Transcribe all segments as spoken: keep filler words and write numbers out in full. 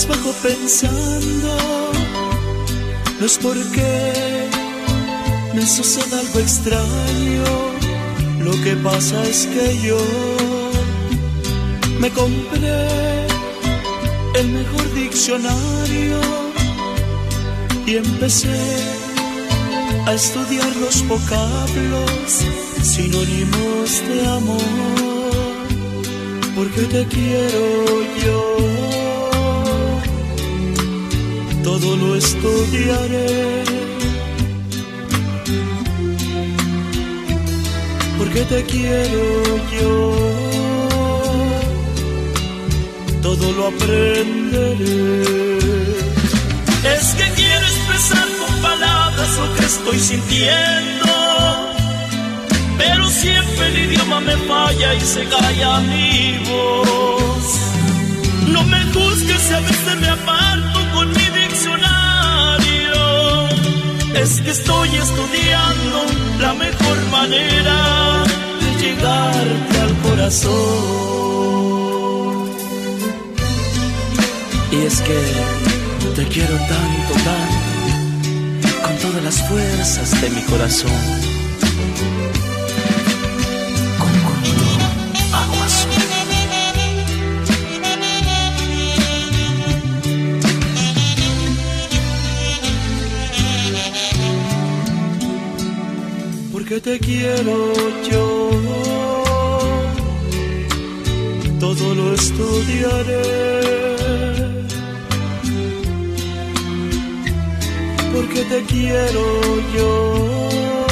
cabizbajo pensando, no es porque me suceda algo extraño, lo que pasa es que yo me compré el mejor diccionario y empecé a estudiar los vocablos sinónimos de amor, porque te quiero yo, todo lo estudiaré, porque te quiero yo, todo lo aprenderé. Es que quiero expresar con palabras lo que estoy sintiendo, pero siempre el idioma me falla y se calla mi voz. No me juzgues si a veces me aparto con mi diccionario, es que estoy estudiando la mejor manera de llegarte al corazón. Y es que te quiero tanto, tanto, con todas las fuerzas de mi corazón. Con gusto, agua azul. Porque te quiero yo, todo lo estudiaré. Porque te quiero yo,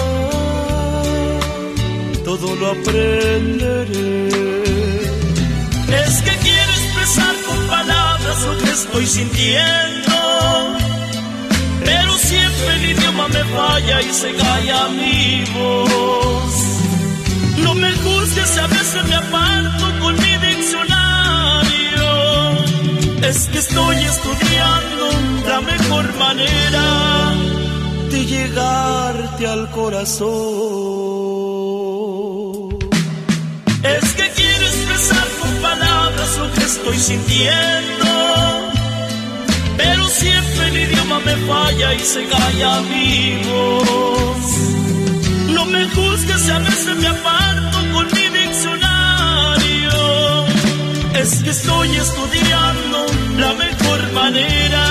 todo lo aprenderé. Es que quiero expresar con palabras lo que estoy sintiendo, pero siempre el idioma me falla y se calla mi voz. No me juzgues si a veces me aparto con mi diccionario, es que estoy estudiando la mejor manera de llegarte al corazón. Es que quiero expresar con palabras lo que estoy sintiendo, pero siempre el idioma me falla y se calla mi voz. No me juzgues si a veces me aparto con mi diccionario, es que estoy estudiando la mejor manera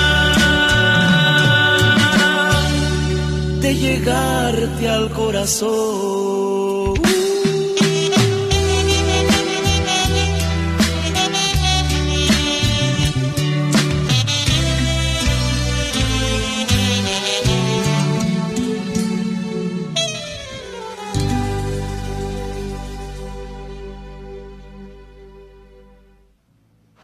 de llegarte al corazón.